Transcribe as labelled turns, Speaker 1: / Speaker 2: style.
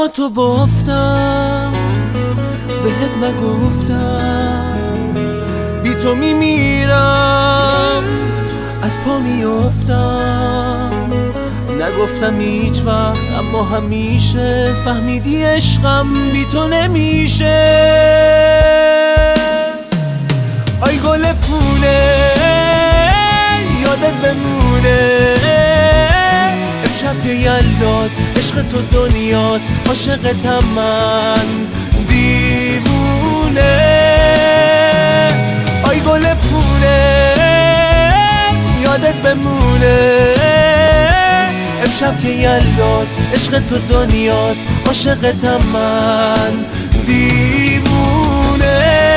Speaker 1: با تو بافتم، بهت نگفتم بی تو میمیرم، از پا میافتم. نگفتم هیچ وقت اما همیشه فهمیدی عشقم بی تو نمیشه. آی گل پونه یادت بمونه، امشب که یلداست عشق تو دنیاست، عاشقتم من دیوونه. آی گل پونه یادت بمونه، امشب که یلداست عشق تو دنیاست، عاشقتم من دیوونه.